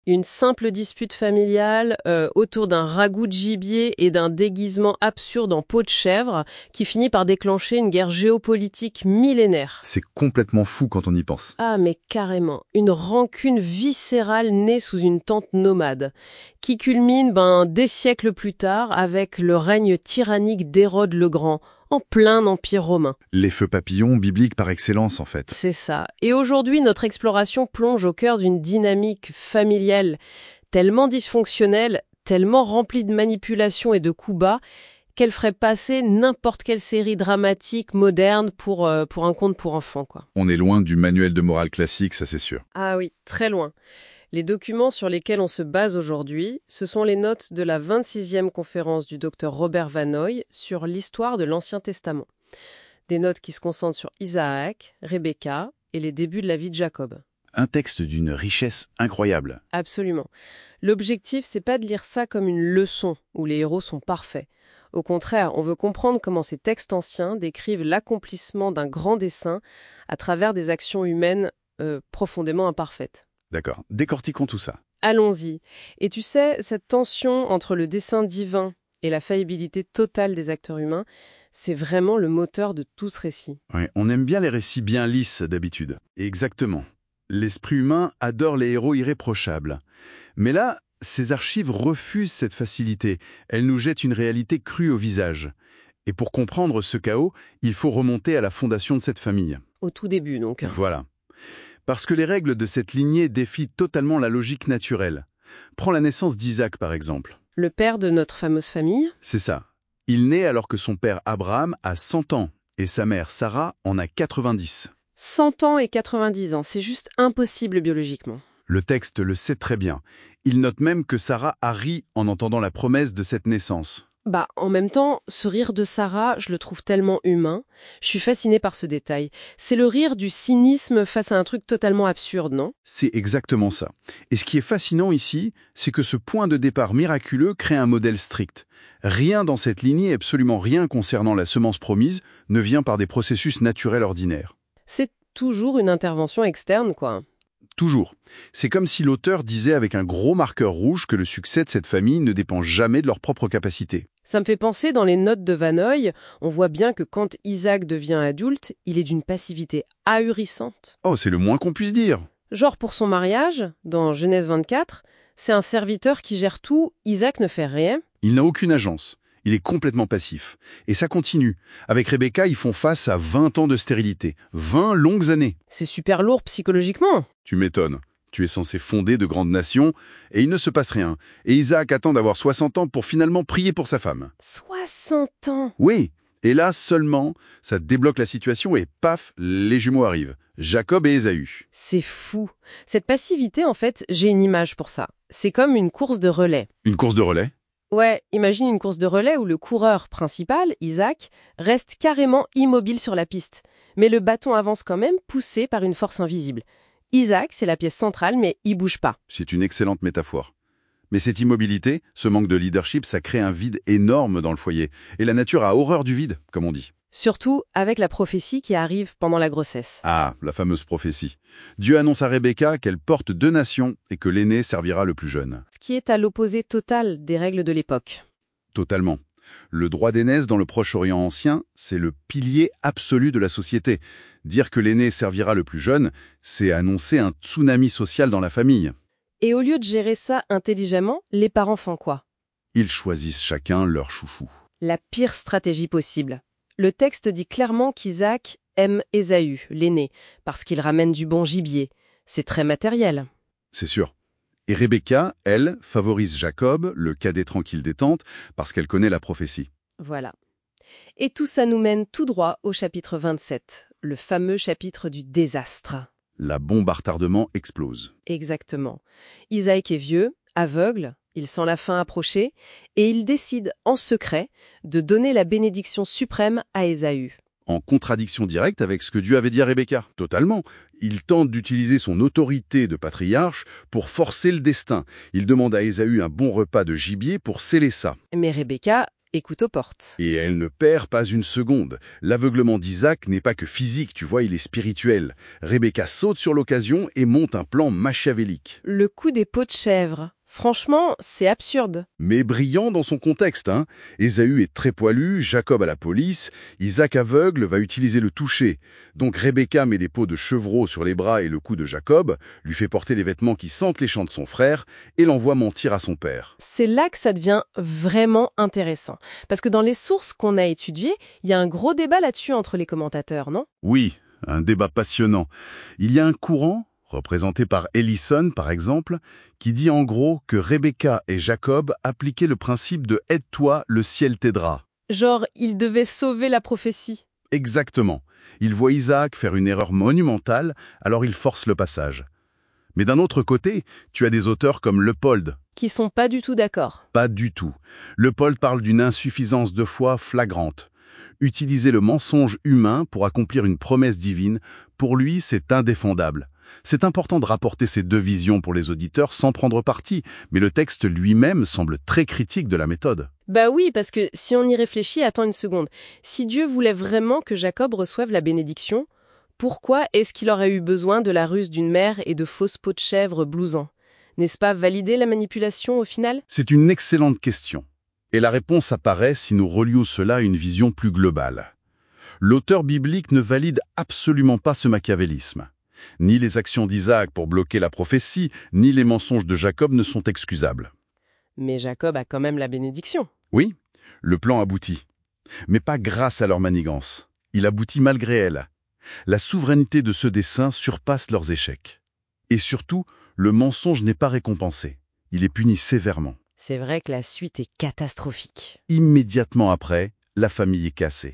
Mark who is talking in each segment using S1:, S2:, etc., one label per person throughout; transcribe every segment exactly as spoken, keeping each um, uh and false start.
S1: Une simple dispute familiale euh, autour d'un ragoût de gibier et d'un déguisement absurde en peau de chèvre qui finit par déclencher une guerre géopolitique millénaire.
S2: C'est complètement fou quand on y pense.
S1: Ah mais carrément, une rancune viscérale née sous une tente nomade, qui culmine ben, des siècles plus tard avec le règne tyrannique d'Hérode le Grand, en plein empire romain.
S2: Les feux papillons bibliques par excellence, en fait.
S1: C'est ça. Et aujourd'hui, notre exploration plonge au cœur d'une dynamique familiale tellement dysfonctionnelle, tellement remplie de manipulations et de coups bas, qu'elle ferait passer n'importe quelle série dramatique moderne pour, euh, pour un conte pour enfants, quoi.
S2: On est loin du manuel de morale classique, ça c'est sûr.
S1: Ah oui, très loin. Les documents sur lesquels on se base aujourd'hui, ce sont les notes de la vingt-sixième conférence du docteur Robert Vanoy sur l'histoire de l'Ancien Testament. Des notes qui se concentrent sur Isaac, Rebecca et les débuts de la vie de Jacob.
S3: Un texte d'une richesse incroyable.
S1: Absolument. L'objectif, c'est pas de lire ça comme une leçon où les héros sont parfaits. Au contraire, on veut comprendre comment ces textes anciens décrivent l'accomplissement d'un grand dessein à travers des actions humaines euh, profondément imparfaites.
S3: D'accord, décortiquons tout ça.
S1: Allons-y. Et tu sais, cette tension entre le dessein divin et la faillibilité totale des acteurs humains, c'est vraiment le moteur de tout ce récit.
S3: Ouais, on aime bien les récits bien lisses d'habitude. Exactement. L'esprit humain adore les héros irréprochables. Mais là, ces archives refusent cette facilité. Elles nous jettent une réalité crue au visage. Et pour comprendre ce chaos, il faut remonter à la fondation de cette famille.
S1: Au tout début, donc.
S3: Voilà. Parce que les règles de cette lignée défient totalement la logique naturelle. Prends la naissance d'Isaac, par exemple.
S1: Le père de notre fameuse famille ?
S3: C'est ça. Il naît alors que son père Abraham a cent ans et sa mère Sarah en a quatre-vingt-dix.
S1: cent ans et quatre-vingt-dix ans, c'est juste impossible biologiquement.
S3: Le texte le sait très bien. Il note même que Sarah a ri en entendant la promesse de cette naissance.
S1: Bah, en même temps, ce rire de Sarah, je le trouve tellement humain. Je suis fascinée par ce détail. C'est le rire du cynisme face à un truc totalement absurde, non ?
S3: C'est exactement ça. Et ce qui est fascinant ici, c'est que ce point de départ miraculeux crée un modèle strict. Rien dans cette lignée, absolument rien concernant la semence promise, ne vient par des processus naturels ordinaires.
S1: C'est toujours une intervention externe, quoi.
S3: Toujours. C'est comme si l'auteur disait avec un gros marqueur rouge que le succès de cette famille ne dépend jamais de leurs propres capacités.
S1: Ça me fait penser, dans les notes de Vanoy, on voit bien que quand Isaac devient adulte, il est d'une passivité ahurissante.
S3: Oh, c'est le moins qu'on puisse dire.
S1: Genre pour son mariage, dans Genèse vingt-quatre, c'est un serviteur qui gère tout, Isaac ne fait rien.
S3: Il n'a aucune agence. Il est complètement passif. Et ça continue. Avec Rebecca, ils font face à vingt ans de stérilité. vingt longues années.
S1: C'est super lourd psychologiquement.
S3: Tu m'étonnes. Tu es censé fonder de grandes nations, et il ne se passe rien. Et Isaac attend d'avoir soixante ans pour finalement prier pour sa femme.
S1: soixante ans.
S3: Oui. Et là, seulement, ça débloque la situation et paf, les jumeaux arrivent. Jacob et Ésaü.
S1: C'est fou. Cette passivité, en fait, j'ai une image pour ça. C'est comme une course de relais.
S3: Une course de relais ?
S1: Ouais, imagine une course de relais où le coureur principal, Isaac, reste carrément immobile sur la piste. Mais le bâton avance quand même, poussé par une force invisible. Isaac, c'est la pièce centrale, mais il bouge pas.
S3: C'est une excellente métaphore. Mais cette immobilité, ce manque de leadership, ça crée un vide énorme dans le foyer. Et la nature a horreur du vide, comme on dit.
S1: Surtout avec la prophétie qui arrive pendant la grossesse.
S3: Ah, la fameuse prophétie. Dieu annonce à Rebecca qu'elle porte deux nations et que l'aîné servira le plus jeune.
S1: Ce qui est à l'opposé total des règles de l'époque.
S3: Totalement. Le droit d'aînesse dans le Proche-Orient ancien, c'est le pilier absolu de la société. Dire que l'aîné servira le plus jeune, c'est annoncer un tsunami social dans la famille.
S1: Et au lieu de gérer ça intelligemment, les parents font quoi ?
S3: Ils choisissent chacun leur chouchou.
S1: La pire stratégie possible. Le texte dit clairement qu'Isaac aime Ésaü, l'aîné, parce qu'il ramène du bon gibier. C'est très matériel.
S3: C'est sûr. Et Rebecca, elle, favorise Jacob, le cadet tranquille détente, parce qu'elle connaît la prophétie.
S1: Voilà. Et tout ça nous mène tout droit au chapitre vingt-sept, le fameux chapitre du désastre.
S3: La bombe à retardement explose.
S1: Exactement. Isaac est vieux, aveugle, il sent la fin approcher, et il décide, en secret, de donner la bénédiction suprême à Ésaü.
S3: En contradiction directe avec ce que Dieu avait dit à Rebecca. Totalement. Il tente d'utiliser son autorité de patriarche pour forcer le destin. Il demande à Ésaü un bon repas de gibier pour sceller ça.
S1: Mais Rebecca, écoute aux portes.
S3: Et elle ne perd pas une seconde. L'aveuglement d'Isaac n'est pas que physique, tu vois, il est spirituel. Rebecca saute sur l'occasion et monte un plan machiavélique.
S1: Le coup des pots de chèvre. Franchement, c'est absurde.
S3: Mais brillant dans son contexte, hein. Ésaü est très poilu, Jacob à la police, Isaac aveugle va utiliser le toucher. Donc Rebecca met des peaux de chevreau sur les bras et le cou de Jacob, lui fait porter les vêtements qui sentent les champs de son frère et l'envoie mentir à son père.
S1: C'est là que ça devient vraiment intéressant. Parce que dans les sources qu'on a étudiées, il y a un gros débat là-dessus entre les commentateurs, non?
S3: Oui, un débat passionnant. Il y a un courant, représenté par Ellison par exemple, qui dit en gros que Rebecca et Jacob appliquaient le principe de « aide-toi, le ciel t'aidera ».
S1: Genre, ils devaient sauver la prophétie.
S3: Exactement. Ils voient Isaac faire une erreur monumentale, alors ils forcent le passage. Mais d'un autre côté, tu as des auteurs comme Leopold.
S1: Qui sont pas du tout d'accord.
S3: Pas du tout. Leopold parle d'une insuffisance de foi flagrante. Utiliser le mensonge humain pour accomplir une promesse divine, pour lui, c'est indéfendable. C'est important de rapporter ces deux visions pour les auditeurs sans prendre parti, mais le texte lui-même semble très critique de la méthode.
S1: Bah oui, parce que si on y réfléchit, attends une seconde. Si Dieu voulait vraiment que Jacob reçoive la bénédiction, pourquoi est-ce qu'il aurait eu besoin de la ruse d'une mère et de fausses peaux de chèvre blousant? N'est-ce pas valider la manipulation au final?
S3: C'est une excellente question. Et la réponse apparaît si nous relions cela à une vision plus globale. L'auteur biblique ne valide absolument pas ce machiavélisme. Ni les actions d'Isaac pour bloquer la prophétie, ni les mensonges de Jacob ne sont excusables.
S1: Mais Jacob a quand même la bénédiction.
S3: Oui, le plan aboutit. Mais pas grâce à leur manigance. Il aboutit malgré elle. La souveraineté de ceux des saints surpasse leurs échecs. Et surtout, le mensonge n'est pas récompensé. Il est puni sévèrement.
S1: C'est vrai que la suite est catastrophique.
S3: Immédiatement après, la famille est cassée.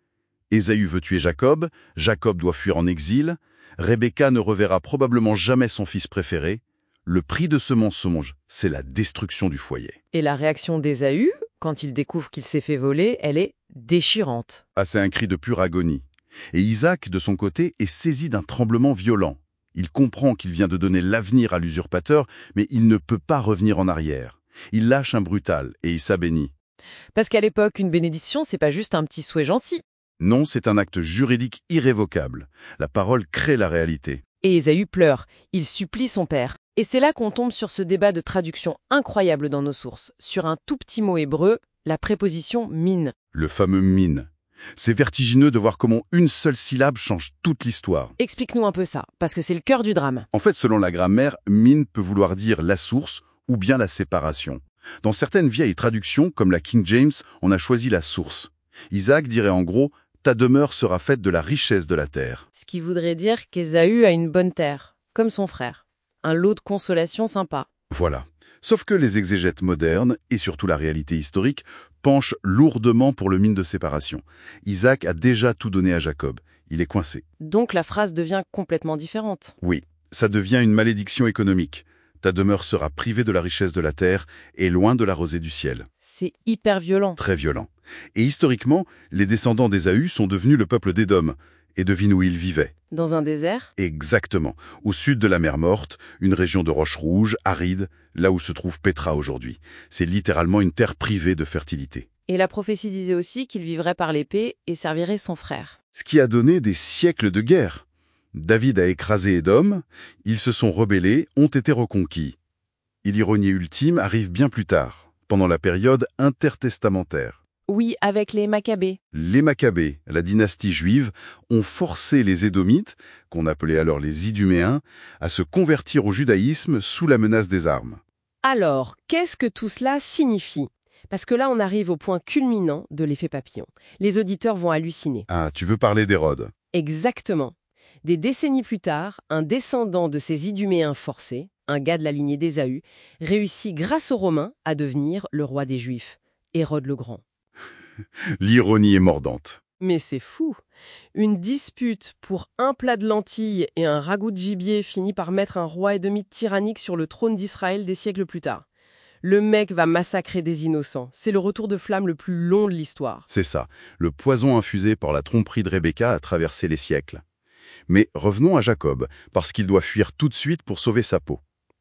S3: Ésaü veut tuer Jacob, Jacob doit fuir en exil, Rebecca ne reverra probablement jamais son fils préféré. Le prix de ce mensonge, c'est la destruction du foyer.
S1: Et la réaction d'Ésaü, quand il découvre qu'il s'est fait voler, elle est déchirante.
S3: Ah, c'est un cri de pure agonie. Et Isaac, de son côté, est saisi d'un tremblement violent. Il comprend qu'il vient de donner l'avenir à l'usurpateur, mais il ne peut pas revenir en arrière. Il lâche un brutal et il s'abénit.
S1: Parce qu'à l'époque, une bénédiction, c'est pas juste un petit souhait gentil.
S3: Non, c'est un acte juridique irrévocable. La parole crée la réalité.
S1: Et Ésaü pleure, il supplie son père. Et c'est là qu'on tombe sur ce débat de traduction incroyable dans nos sources, sur un tout petit mot hébreu, la préposition min.
S3: Le fameux min. C'est vertigineux de voir comment une seule syllabe change toute l'histoire.
S1: Explique-nous un peu ça, parce que c'est le cœur du drame.
S3: En fait, selon la grammaire, min peut vouloir dire la source ou bien la séparation. Dans certaines vieilles traductions, comme la King James, on a choisi la source. Isaac dirait en gros « ta demeure sera faite de la richesse de la terre ».
S1: Ce qui voudrait dire qu'Ésaü a une bonne terre, comme son frère. Un lot de consolation sympa.
S3: Voilà. Sauf que les exégètes modernes, et surtout la réalité historique, penchent lourdement pour le mine de séparation. Isaac a déjà tout donné à Jacob. Il est coincé.
S1: Donc la phrase devient complètement différente.
S3: Oui, ça devient une malédiction économique. Ta demeure sera privée de la richesse de la terre et loin de la rosée du ciel.
S1: C'est hyper violent.
S3: Très violent. Et historiquement, les descendants d'Ésaü sont devenus le peuple d'Édom. Et devine où ils vivaient.
S1: Dans un désert?
S3: Exactement. Au sud de la mer Morte, une région de roches rouges, aride, là où se trouve Pétra aujourd'hui. C'est littéralement une terre privée de fertilité.
S1: Et la prophétie disait aussi qu'il vivrait par l'épée et servirait son frère.
S3: Ce qui a donné des siècles de guerre. David a écrasé Édom, ils se sont rebellés, ont été reconquis. Et l'ironie ultime arrive bien plus tard, pendant la période intertestamentaire.
S1: Oui, avec les Maccabées.
S3: Les Maccabées, la dynastie juive, ont forcé les Édomites, qu'on appelait alors les Iduméens, à se convertir au judaïsme sous la menace des armes.
S1: Alors, qu'est-ce que tout cela signifie? Parce que là, on arrive au point culminant de l'effet papillon. Les auditeurs vont halluciner.
S3: Ah, tu veux parler d'Hérode?
S1: Exactement. Des décennies plus tard, un descendant de ces Iduméens forcés, un gars de la lignée d'Ésaü, réussit grâce aux Romains à devenir le roi des Juifs, Hérode le Grand.
S3: L'ironie est mordante.
S1: Mais c'est fou. Une dispute pour un plat de lentilles et un ragoût de gibier finit par mettre un roi édomite tyrannique sur le trône d'Israël des siècles plus tard. Le mec va massacrer des innocents. C'est le retour de flamme le plus long de l'histoire.
S3: C'est ça. Le poison infusé par la tromperie de Rebecca a traversé les siècles. Mais revenons à Jacob, parce qu'il doit fuir tout de suite pour sauver sa peau.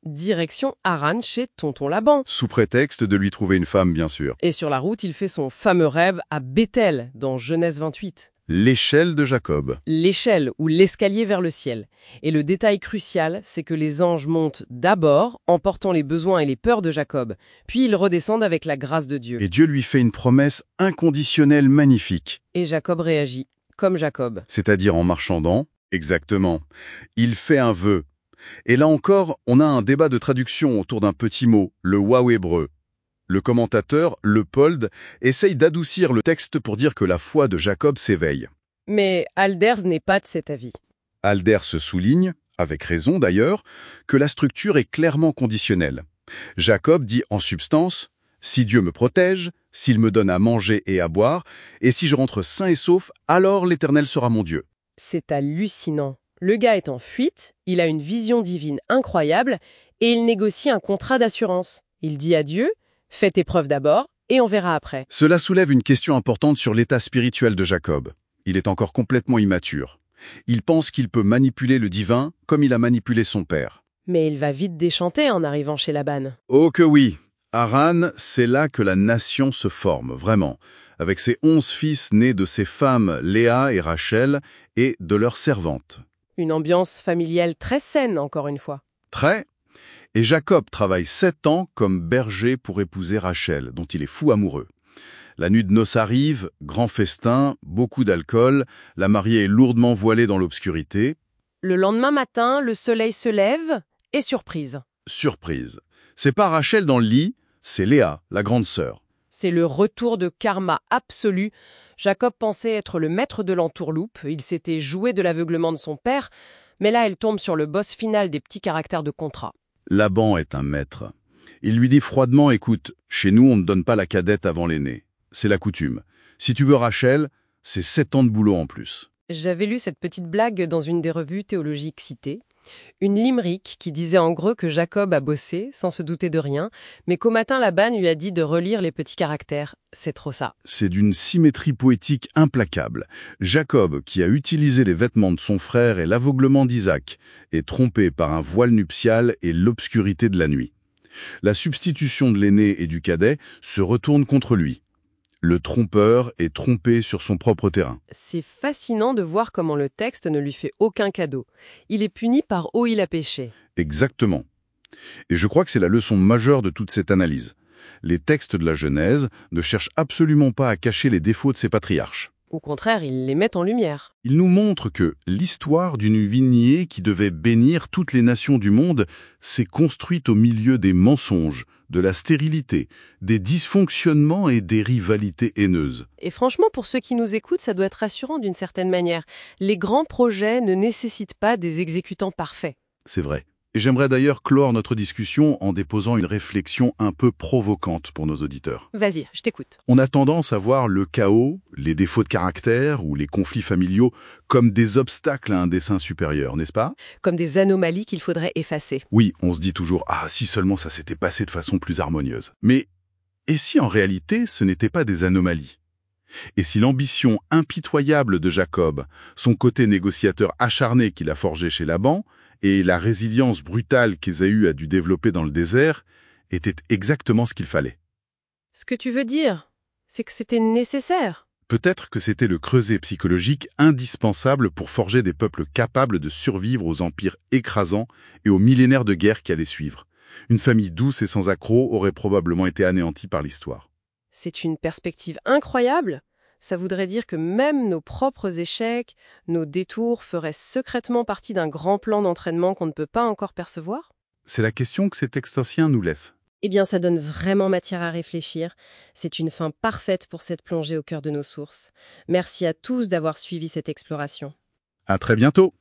S1: direction Haran chez tonton Laban.
S3: Sous prétexte de lui trouver une femme, bien sûr.
S1: Et sur la route, il fait son fameux rêve à Bethel, dans Genèse vingt-huit.
S3: L'échelle de Jacob.
S1: L'échelle ou l'escalier vers le ciel. Et le détail crucial, c'est que les anges montent d'abord, emportant les besoins et les peurs de Jacob, puis ils redescendent avec la grâce de Dieu.
S3: Et Dieu lui fait une promesse inconditionnelle magnifique.
S1: Et Jacob réagit, comme Jacob.
S3: C'est-à-dire en marchandant. Exactement. Il fait un vœu. Et là encore, on a un débat de traduction autour d'un petit mot, le waouh hébreu. Le commentateur, Leopold, essaye d'adoucir le texte pour dire que la foi de Jacob s'éveille.
S1: Mais Alders n'est pas de cet avis.
S3: Alders souligne, avec raison d'ailleurs, que la structure est clairement conditionnelle. Jacob dit en substance « Si Dieu me protège, s'il me donne à manger et à boire, et si je rentre sain et sauf, alors l'Éternel sera mon Dieu. »
S1: C'est hallucinant. Le gars est en fuite, il a une vision divine incroyable, et il négocie un contrat d'assurance. Il dit à Dieu « Fais tes preuves d'abord, et on verra après. »
S3: Cela soulève une question importante sur l'état spirituel de Jacob. Il est encore complètement immature. Il pense qu'il peut manipuler le divin comme il a manipulé son père.
S1: Mais il va vite déchanter en arrivant chez Laban.
S3: Oh que oui! Haran, c'est là que la nation se forme, vraiment, avec ses onze fils nés de ses femmes Léa et Rachel et de leurs servantes.
S1: Une ambiance familiale très saine, encore une fois.
S3: Très. Et Jacob travaille sept ans comme berger pour épouser Rachel, dont il est fou amoureux. La nuit de noces arrive, grand festin, beaucoup d'alcool, la mariée est lourdement voilée dans l'obscurité.
S1: Le lendemain matin, le soleil se lève, et surprise.
S3: Surprise. C'est pas Rachel dans le lit, c'est Léa, la grande sœur.
S1: C'est le retour de karma absolu. Jacob pensait être le maître de l'entourloupe, il s'était joué de l'aveuglement de son père, mais là elle tombe sur le boss final des petits caractères de contrat.
S3: Laban est un maître. Il lui dit froidement, écoute, chez nous on ne donne pas la cadette avant l'aîné. C'est la coutume. Si tu veux Rachel, c'est sept ans de boulot en plus.
S1: J'avais lu cette petite blague dans une des revues théologiques citées. Une limerick qui disait en gros que Jacob a bossé, sans se douter de rien, mais qu'au matin Laban lui a dit de relire les petits caractères. C'est trop ça.
S3: C'est d'une symétrie poétique implacable. Jacob, qui a utilisé les vêtements de son frère et l'aveuglement d'Isaac, est trompé par un voile nuptial et l'obscurité de la nuit. La substitution de l'aîné et du cadet se retourne contre lui. Le trompeur est trompé sur son propre terrain.
S1: C'est fascinant de voir comment le texte ne lui fait aucun cadeau. Il est puni par où il a péché.
S3: Exactement. Et je crois que c'est la leçon majeure de toute cette analyse. Les textes de la Genèse ne cherchent absolument pas à cacher les défauts de ces patriarches.
S1: Au contraire, ils les mettent en lumière.
S3: Ils nous montrent que l'histoire d'une lignée qui devait bénir toutes les nations du monde s'est construite au milieu des mensonges, de la stérilité, des dysfonctionnements et des rivalités haineuses.
S1: Et franchement, pour ceux qui nous écoutent, ça doit être rassurant d'une certaine manière. Les grands projets ne nécessitent pas des exécutants parfaits.
S3: C'est vrai. Et j'aimerais d'ailleurs clore notre discussion en déposant une réflexion un peu provocante pour nos auditeurs.
S1: Vas-y, je t'écoute.
S3: On a tendance à voir le chaos, les défauts de caractère ou les conflits familiaux comme des obstacles à un dessein supérieur, n'est-ce pas?
S1: Comme des anomalies qu'il faudrait effacer.
S3: Oui, on se dit toujours « Ah, si seulement ça s'était passé de façon plus harmonieuse ». Mais et si en réalité ce n'était pas des anomalies? Et si l'ambition impitoyable de Jacob, son côté négociateur acharné qu'il a forgé chez Laban, et la résilience brutale qu'Ésaü a dû développer dans le désert étaient exactement ce qu'il fallait?
S1: Ce que tu veux dire, c'est que c'était nécessaire.
S3: Peut-être que c'était le creuset psychologique indispensable pour forger des peuples capables de survivre aux empires écrasants et aux millénaires de guerre qui allaient suivre. Une famille douce et sans accroc aurait probablement été anéantie par l'histoire.
S1: C'est une perspective incroyable. Ça voudrait dire que même nos propres échecs, nos détours feraient secrètement partie d'un grand plan d'entraînement qu'on ne peut pas encore percevoir?
S3: C'est la question que ces textes anciens nous laissent.
S1: Eh bien, ça donne vraiment matière à réfléchir. C'est une fin parfaite pour cette plongée au cœur de nos sources. Merci à tous d'avoir suivi cette exploration.
S3: À très bientôt!